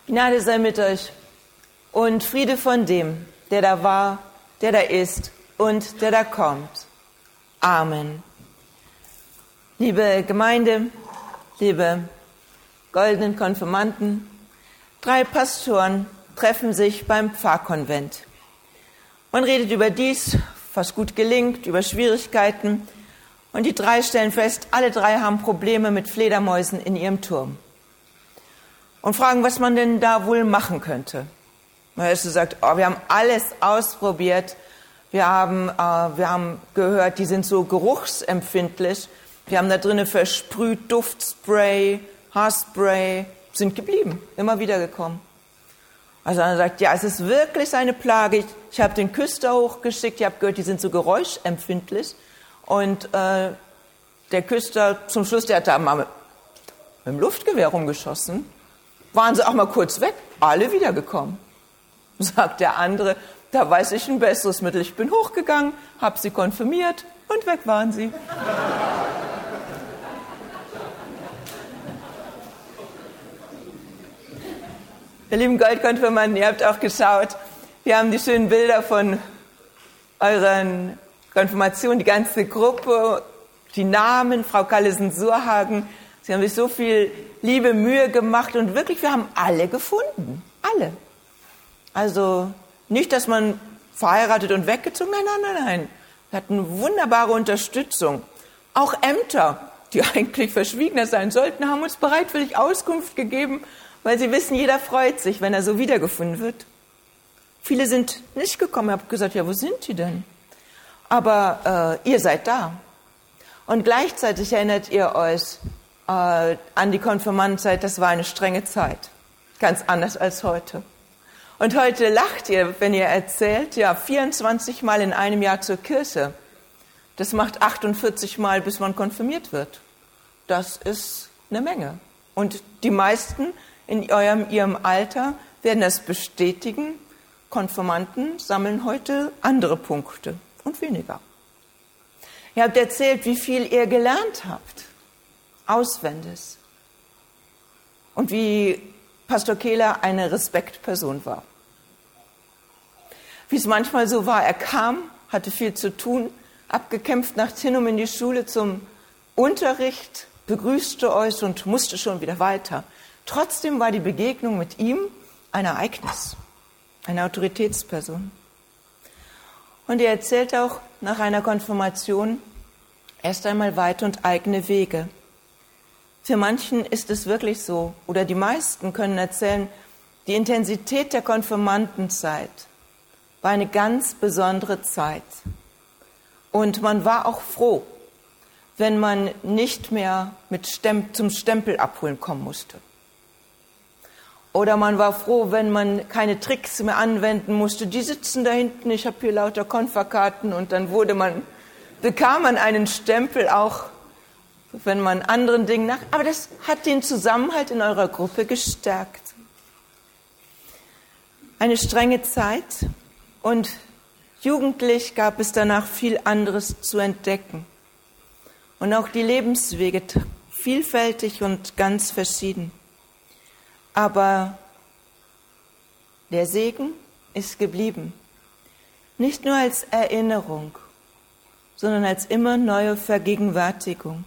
Gnade sei mit euch und Friede von dem, der da war, der da ist und der da kommt. Amen. Liebe Gemeinde, liebe goldenen Konfirmanden, 3 Pastoren treffen sich beim Pfarrkonvent. Man redet über dies, was gut gelingt, über Schwierigkeiten, und die 3 stellen fest, alle 3 haben Probleme mit Fledermäusen in ihrem Turm. Und fragen, was man denn da wohl machen könnte. Der erste sagt, wir haben alles ausprobiert. Wir haben gehört, die sind so geruchsempfindlich. Wir haben da drinnen versprüht Duftspray, Haarspray, sind geblieben, immer wieder gekommen. Also einer sagt, ja, es ist wirklich eine Plage. Ich habe den Küster hochgeschickt, ich habe gehört, die sind so geräuschempfindlich. Und der Küster zum Schluss, der hat da mal mit dem Luftgewehr rumgeschossen. Waren sie auch mal kurz weg, alle wiedergekommen. Sagt der andere, da weiß ich ein besseres Mittel. Ich bin hochgegangen, habe sie konfirmiert und weg waren sie. Ihr lieben Goldkonfirmanden, ihr habt auch geschaut. Wir haben die schönen Bilder von euren Konfirmationen, die ganze Gruppe, die Namen, Frau Callesen-Surhagen. Sie haben sich so viel Liebe, Mühe gemacht und wirklich, wir haben alle gefunden. Alle. Also nicht, dass man verheiratet und weggezogen, nein. Wir hatten wunderbare Unterstützung. Auch Ämter, die eigentlich verschwiegener sein sollten, haben uns bereitwillig Auskunft gegeben, weil sie wissen, jeder freut sich, wenn er so wiedergefunden wird. Viele sind nicht gekommen, ich habe gesagt, ja, wo sind die denn? Aber ihr seid da. Und gleichzeitig erinnert ihr euch an die Konfirmandenzeit, das war eine strenge Zeit. Ganz anders als heute. Und heute lacht ihr, wenn ihr erzählt, ja, 24 Mal in einem Jahr zur Kirche. Das macht 48 Mal, bis man konfirmiert wird. Das ist eine Menge. Und die meisten in ihrem Alter werden das bestätigen. Konfirmanden sammeln heute andere Punkte und weniger. Ihr habt erzählt, wie viel ihr gelernt habt. Auswendig. Und wie Pastor Kehler eine Respektperson war. Wie es manchmal so war, er kam, hatte viel zu tun, abgekämpft nach Tinnum in die Schule zum Unterricht, begrüßte euch und musste schon wieder weiter. Trotzdem war die Begegnung mit ihm ein Ereignis, eine Autoritätsperson. Und er erzählt auch nach einer Konfirmation erst einmal weite und eigene Wege. Für manchen ist es wirklich so, oder die meisten können erzählen, die Intensität der Konfirmandenzeit war eine ganz besondere Zeit. Und man war auch froh, wenn man nicht mehr zum Stempel abholen kommen musste. Oder man war froh, wenn man keine Tricks mehr anwenden musste. Die sitzen da hinten, ich habe hier lauter Konferkarten, und dann bekam man einen Stempel auch, wenn man anderen Dingen nach. Aber das hat den Zusammenhalt in eurer Gruppe gestärkt. Eine strenge Zeit, und jugendlich gab es danach viel anderes zu entdecken. Und auch die Lebenswege vielfältig und ganz verschieden. Aber der Segen ist geblieben. Nicht nur als Erinnerung, sondern als immer neue Vergegenwärtigung.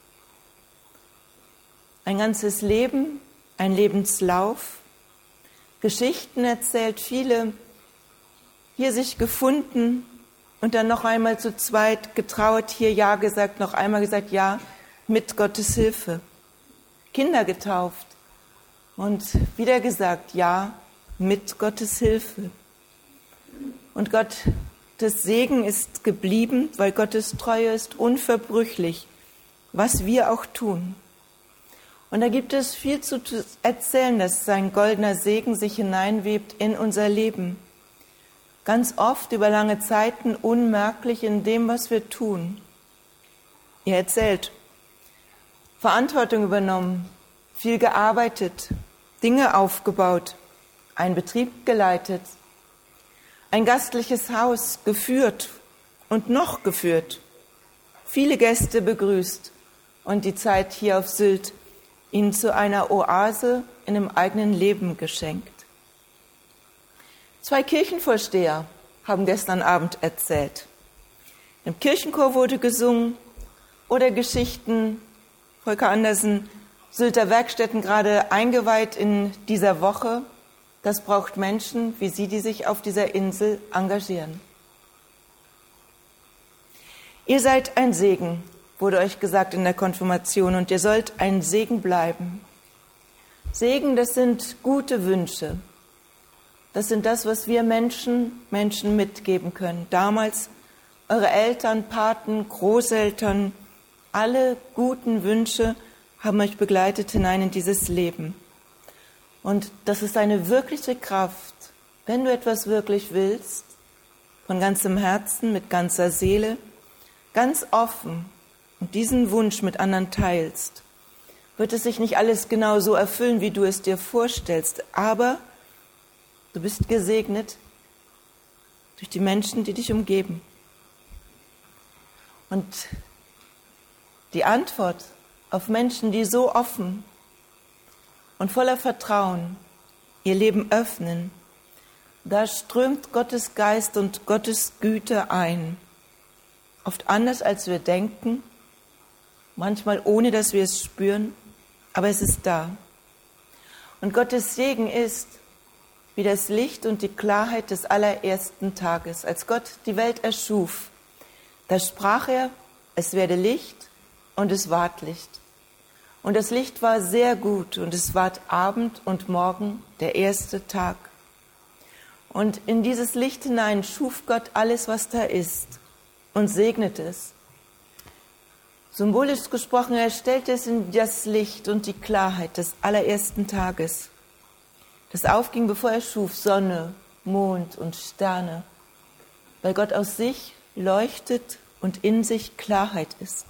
Ein ganzes Leben, ein Lebenslauf, Geschichten erzählt, viele hier sich gefunden und dann noch einmal zu zweit getraut, hier Ja gesagt, noch einmal gesagt Ja, mit Gottes Hilfe. Kinder getauft und wieder gesagt Ja, mit Gottes Hilfe. Und Gottes Segen ist geblieben, weil Gottes Treue ist unverbrüchlich, was wir auch tun. Und da gibt es viel zu erzählen, dass sein goldener Segen sich hineinwebt in unser Leben. Ganz oft über lange Zeiten unmerklich in dem, was wir tun. Ihr erzählt, Verantwortung übernommen, viel gearbeitet, Dinge aufgebaut, einen Betrieb geleitet, ein gastliches Haus geführt und noch geführt, viele Gäste begrüßt und die Zeit hier auf Sylt ihnen zu einer Oase in dem eigenen Leben geschenkt. 2 Kirchenvorsteher haben gestern Abend erzählt. Im Kirchenchor wurde gesungen oder Geschichten, Volker Andersen, Sylter Werkstätten gerade eingeweiht in dieser Woche. Das braucht Menschen wie Sie, die sich auf dieser Insel engagieren. Ihr seid ein Segen, wurde euch gesagt in der Konfirmation, und ihr sollt ein Segen bleiben. Segen, das sind gute Wünsche. Das sind das, was wir Menschen mitgeben können. Damals eure Eltern, Paten, Großeltern, alle guten Wünsche haben euch begleitet hinein in dieses Leben. Und das ist eine wirkliche Kraft, wenn du etwas wirklich willst, von ganzem Herzen, mit ganzer Seele, ganz offen und diesen Wunsch mit anderen teilst, wird es sich nicht alles genau so erfüllen, wie du es dir vorstellst, aber du bist gesegnet durch die Menschen, die dich umgeben. Und die Antwort auf Menschen, die so offen und voller Vertrauen ihr Leben öffnen, da strömt Gottes Geist und Gottes Güte ein. Oft anders, als wir denken, manchmal ohne, dass wir es spüren, aber es ist da. Und Gottes Segen ist wie das Licht und die Klarheit des allerersten Tages. Als Gott die Welt erschuf, da sprach er, es werde Licht und es ward Licht. Und das Licht war sehr gut und es ward Abend und Morgen, der erste Tag. Und in dieses Licht hinein schuf Gott alles, was da ist, und segnete es. Symbolisch gesprochen, er stellte es in das Licht und die Klarheit des allerersten Tages, das aufging, bevor er schuf, Sonne, Mond und Sterne, weil Gott aus sich leuchtet und in sich Klarheit ist.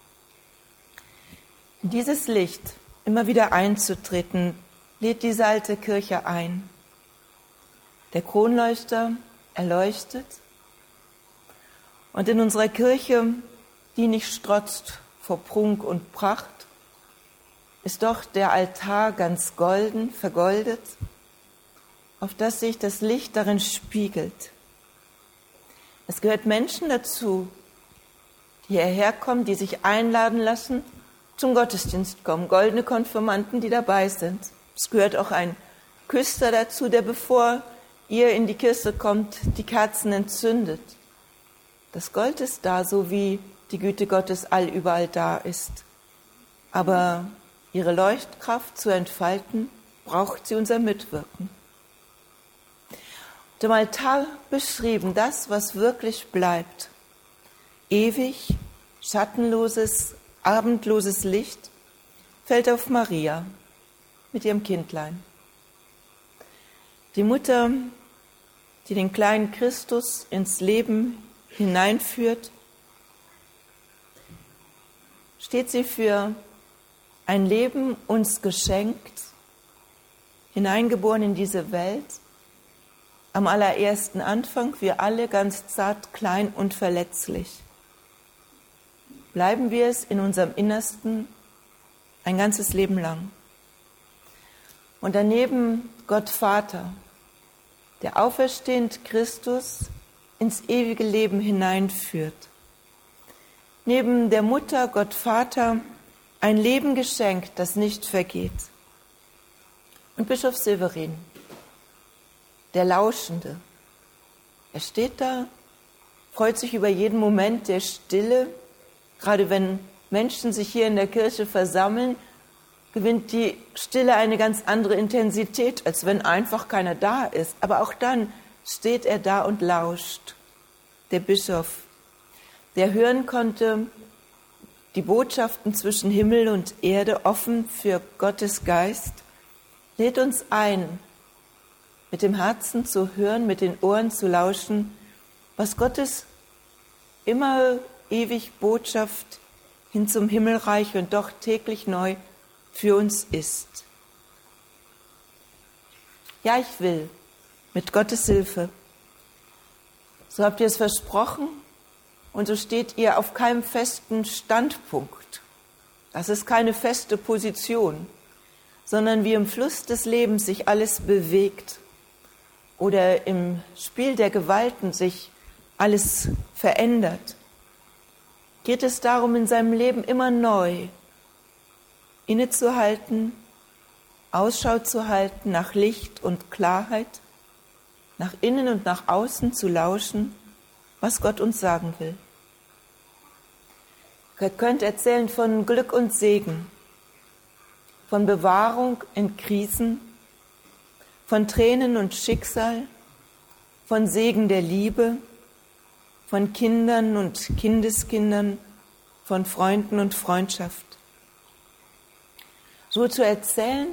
In dieses Licht immer wieder einzutreten, lädt diese alte Kirche ein. Der Kronleuchter erleuchtet und in unserer Kirche, die nicht strotzt vor Prunk und Pracht, ist doch der Altar ganz golden, vergoldet, auf das sich das Licht darin spiegelt. Es gehört Menschen dazu, die hierher kommen, die sich einladen lassen, zum Gottesdienst kommen, goldene Konfirmanden, die dabei sind. Es gehört auch ein Küster dazu, der, bevor ihr in die Kirche kommt, die Kerzen entzündet. Das Gold ist da, so wie die Güte Gottes allüberall da ist. Aber ihre Leuchtkraft zu entfalten, braucht sie unser Mitwirken. Dem Altar beschrieben, das, was wirklich bleibt. Ewig, schattenloses, abendloses Licht fällt auf Maria mit ihrem Kindlein. Die Mutter, die den kleinen Christus ins Leben hineinführt, steht sie für ein Leben uns geschenkt, hineingeboren in diese Welt, am allerersten Anfang, wir alle ganz zart, klein und verletzlich. Bleiben wir es in unserem Innersten ein ganzes Leben lang. Und daneben Gott Vater, der auferstehend Christus ins ewige Leben hineinführt. Neben der Mutter Gott Vater ein Leben geschenkt, das nicht vergeht. Und Bischof Severin, der Lauschende, er steht da, freut sich über jeden Moment der Stille. Gerade wenn Menschen sich hier in der Kirche versammeln, gewinnt die Stille eine ganz andere Intensität, als wenn einfach keiner da ist. Aber auch dann steht er da und lauscht. Der Bischof, der hören konnte, die Botschaften zwischen Himmel und Erde offen für Gottes Geist, lädt uns ein, mit dem Herzen zu hören, mit den Ohren zu lauschen, was Gottes immer ewig Botschaft hin zum Himmelreich und doch täglich neu für uns ist. Ja, ich will, mit Gottes Hilfe. So habt ihr es versprochen und so steht ihr auf keinem festen Standpunkt. Das ist keine feste Position, sondern wie im Fluss des Lebens sich alles bewegt oder im Spiel der Gewalten sich alles verändert, geht es darum, in seinem Leben immer neu innezuhalten, Ausschau zu halten nach Licht und Klarheit, nach innen und nach außen zu lauschen, was Gott uns sagen will. Ihr könnt erzählen von Glück und Segen, von Bewahrung in Krisen, von Tränen und Schicksal, von Segen der Liebe, von Kindern und Kindeskindern, von Freunden und Freundschaft. So zu erzählen,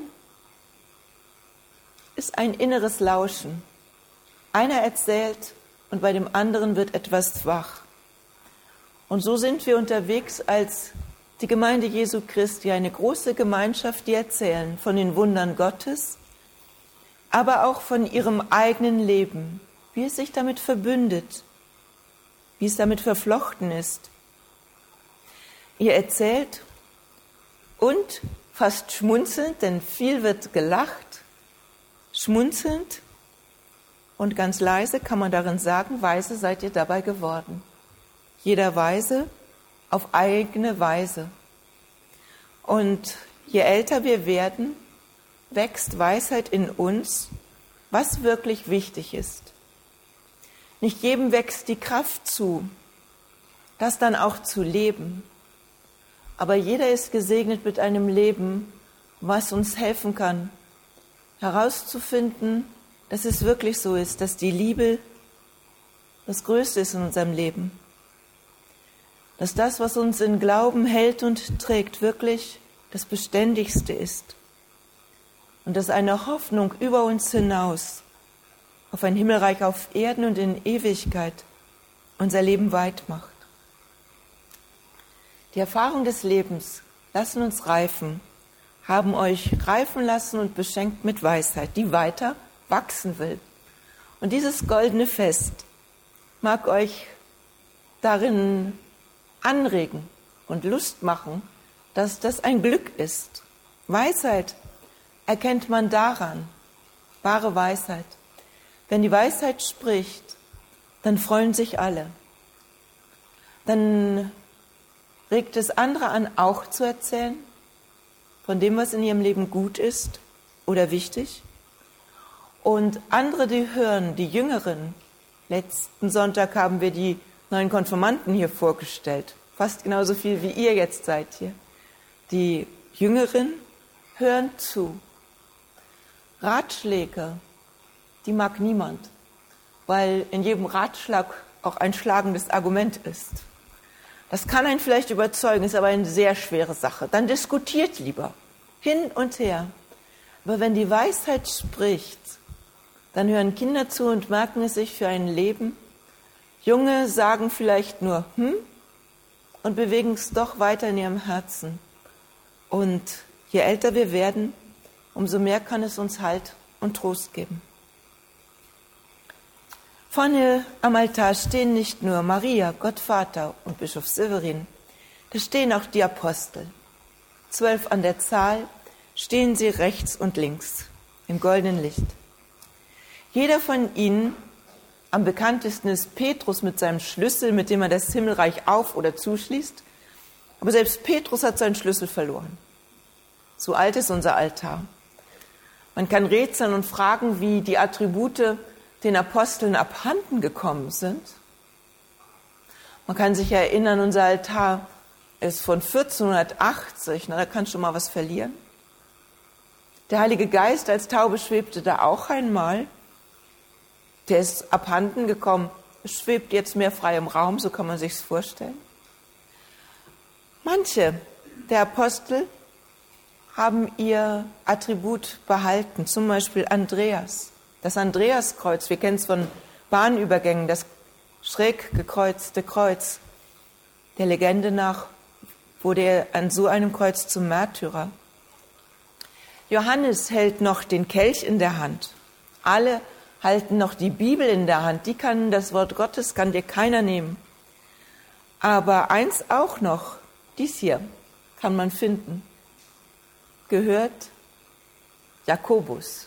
ist ein inneres Lauschen. Einer erzählt und bei dem anderen wird etwas wach. Und so sind wir unterwegs als die Gemeinde Jesu Christi, eine große Gemeinschaft, die erzählen von den Wundern Gottes, aber auch von ihrem eigenen Leben, wie es sich damit verbündet, wie es damit verflochten ist. Ihr erzählt und fast schmunzelnd, denn viel wird gelacht, schmunzelnd und ganz leise kann man darin sagen, weise seid ihr dabei geworden. Jeder weise auf eigene Weise. Und je älter wir werden, wächst Weisheit in uns, was wirklich wichtig ist. Nicht jedem wächst die Kraft zu, das dann auch zu leben. Aber jeder ist gesegnet mit einem Leben, was uns helfen kann, herauszufinden, dass es wirklich so ist, dass die Liebe das Größte ist in unserem Leben. Dass das, was uns in Glauben hält und trägt, wirklich das Beständigste ist. Und dass eine Hoffnung über uns hinaus auf ein Himmelreich auf Erden und in Ewigkeit unser Leben weit macht. Die Erfahrung des Lebens lassen uns reifen, haben euch reifen lassen und beschenkt mit Weisheit, die weiter wachsen will. Und dieses goldene Fest mag euch darin anregen und Lust machen, dass das ein Glück ist. Weisheit erkennt man daran, wahre Weisheit. Wenn die Weisheit spricht, dann freuen sich alle. Dann regt es andere an, auch zu erzählen von dem, was in ihrem Leben gut ist oder wichtig. Und andere, die hören, die Jüngeren. Letzten Sonntag haben wir die neuen Konfirmanden hier vorgestellt. Fast genauso viel, wie ihr jetzt seid hier. Die Jüngeren hören zu. Ratschläge, die mag niemand, weil in jedem Ratschlag auch ein schlagendes Argument ist. Das kann einen vielleicht überzeugen, ist aber eine sehr schwere Sache. Dann diskutiert lieber, hin und her. Aber wenn die Weisheit spricht, dann hören Kinder zu und merken es sich für ein Leben. Junge sagen vielleicht nur und bewegen es doch weiter in ihrem Herzen. Und je älter wir werden, umso mehr kann es uns Halt und Trost geben. Vorne am Altar stehen nicht nur Maria, Gott Vater und Bischof Severin, da stehen auch die Apostel. 12 an der Zahl stehen sie rechts und links im goldenen Licht. Jeder von ihnen, am bekanntesten ist Petrus mit seinem Schlüssel, mit dem er das Himmelreich auf- oder zuschließt. Aber selbst Petrus hat seinen Schlüssel verloren. So alt ist unser Altar. Man kann rätseln und fragen, wie die Attribute den Aposteln abhanden gekommen sind. Man kann sich erinnern, unser Altar ist von 1480, da kann schon mal was verlieren. Der Heilige Geist als Taube schwebte da auch einmal. Der ist abhanden gekommen, es schwebt jetzt mehr frei im Raum, so kann man sich's vorstellen. Manche der Apostel haben ihr Attribut behalten, zum Beispiel Andreas. Das Andreaskreuz, wir kennen es von Bahnübergängen, das schräg gekreuzte Kreuz. Der Legende nach wurde er an so einem Kreuz zum Märtyrer. Johannes hält noch den Kelch in der Hand. Alle halten noch die Bibel in der Hand. Das Wort Gottes kann dir keiner nehmen. Aber eins auch noch, dies hier kann man finden. Gehört Jakobus.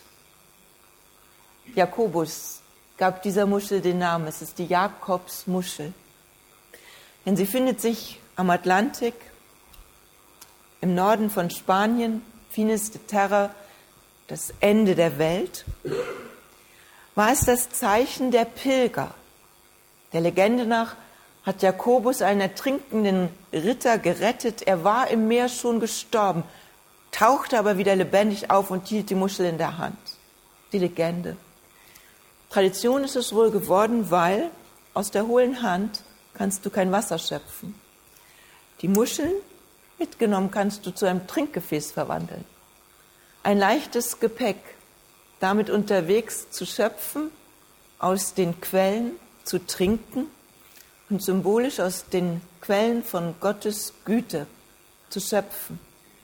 Jakobus gab dieser Muschel den Namen. Es ist die Jakobsmuschel. Denn sie findet sich am Atlantik, im Norden von Spanien, Finis de Terra, das Ende der Welt. War es das Zeichen der Pilger. Der Legende nach hat Jakobus einen ertrinkenden Ritter gerettet. Er war im Meer schon gestorben, tauchte aber wieder lebendig auf und hielt die Muschel in der Hand. Die Legende. Tradition ist es wohl geworden, weil aus der hohlen Hand kannst du kein Wasser schöpfen. Die Muscheln mitgenommen kannst du zu einem Trinkgefäß verwandeln. Ein leichtes Gepäck, damit unterwegs zu schöpfen, aus den Quellen zu trinken und symbolisch aus den Quellen von Gottes Güte zu schöpfen.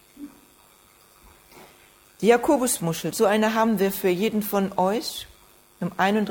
Die Jakobusmuschel, so eine haben wir für jeden von euch am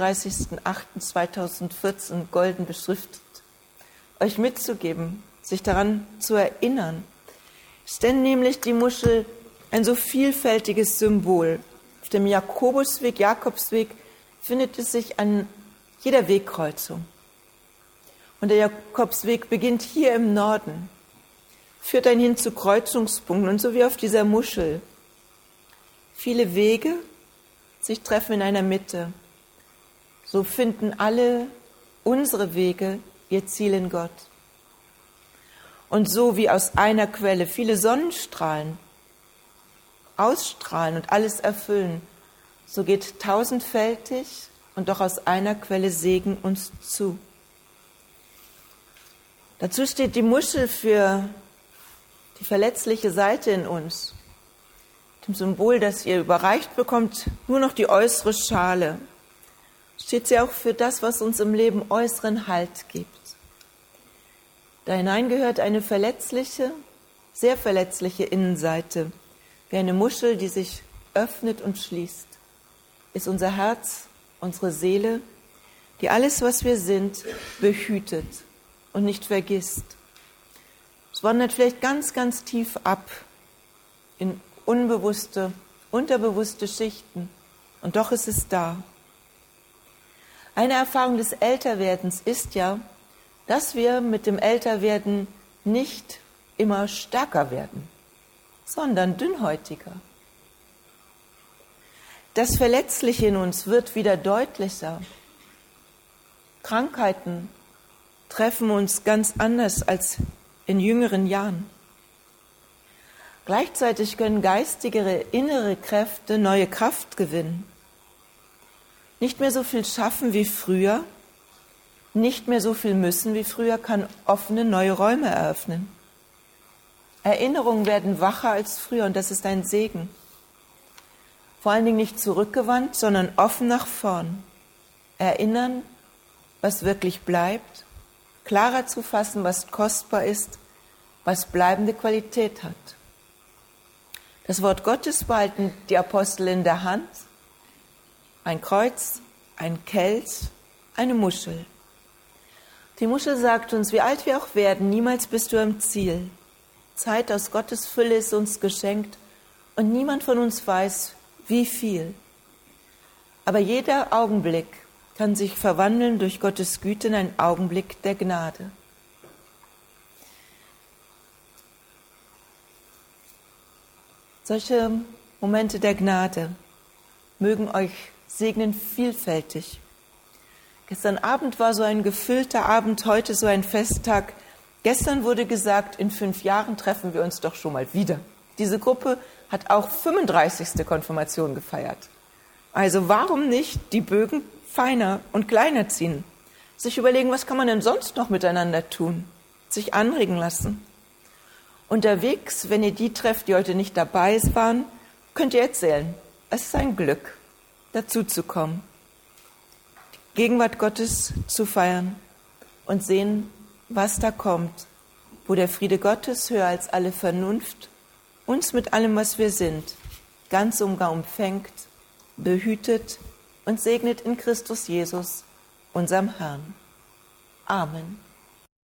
31.08.2014 golden beschriftet, euch mitzugeben, sich daran zu erinnern. Ist denn nämlich die Muschel ein so vielfältiges Symbol? Auf dem Jakobsweg findet es sich an jeder Wegkreuzung. Und der Jakobsweg beginnt hier im Norden, führt einen hin zu Kreuzungspunkten und so wie auf dieser Muschel. Viele Wege sich treffen in einer Mitte. So finden alle unsere Wege ihr Ziel in Gott. Und so wie aus einer Quelle viele Sonnenstrahlen ausstrahlen und alles erfüllen, so geht tausendfältig und doch aus einer Quelle Segen uns zu. Dazu steht die Muschel für die verletzliche Seite in uns, dem Symbol, das ihr überreicht bekommt, nur noch die äußere Schale. Steht sie auch für das, was uns im Leben äußeren Halt gibt. Da hinein gehört eine verletzliche, sehr verletzliche Innenseite, wie eine Muschel, die sich öffnet und schließt. Ist unser Herz, unsere Seele, die alles, was wir sind, behütet und nicht vergisst. Es wandert vielleicht ganz, ganz tief ab in unbewusste, unterbewusste Schichten. Und doch ist es da. Eine Erfahrung des Älterwerdens ist ja, dass wir mit dem Älterwerden nicht immer stärker werden, sondern dünnhäutiger. Das Verletzliche in uns wird wieder deutlicher. Krankheiten treffen uns ganz anders als in jüngeren Jahren. Gleichzeitig können geistigere, innere Kräfte neue Kraft gewinnen. Nicht mehr so viel schaffen wie früher, nicht mehr so viel müssen wie früher, kann offene neue Räume eröffnen. Erinnerungen werden wacher als früher und das ist ein Segen. Vor allen Dingen nicht zurückgewandt, sondern offen nach vorn. Erinnern, was wirklich bleibt, klarer zu fassen, was kostbar ist, was bleibende Qualität hat. Das Wort Gottes behalten die Apostel in der Hand, ein Kreuz, ein Kelch, eine Muschel. Die Muschel sagt uns, wie alt wir auch werden, niemals bist du am Ziel. Zeit aus Gottes Fülle ist uns geschenkt und niemand von uns weiß, wie viel. Aber jeder Augenblick kann sich verwandeln durch Gottes Güte in einen Augenblick der Gnade. Solche Momente der Gnade mögen euch segnen vielfältig. Gestern Abend war so ein gefüllter Abend, heute so ein Festtag. Gestern wurde gesagt, in 5 Jahren treffen wir uns doch schon mal wieder. Diese Gruppe hat auch 35. Konfirmation gefeiert. Also warum nicht die Bögen feiner und kleiner ziehen? Sich überlegen, was kann man denn sonst noch miteinander tun? Sich anregen lassen. Unterwegs, wenn ihr die trefft, die heute nicht dabei waren, könnt ihr erzählen. Es ist ein Glück, dazu zu kommen. Die Gegenwart Gottes zu feiern und sehen, was da kommt, wo der Friede Gottes höher als alle Vernunft uns mit allem, was wir sind, ganz und gar umfängt, behütet und segnet in Christus Jesus, unserem Herrn. Amen.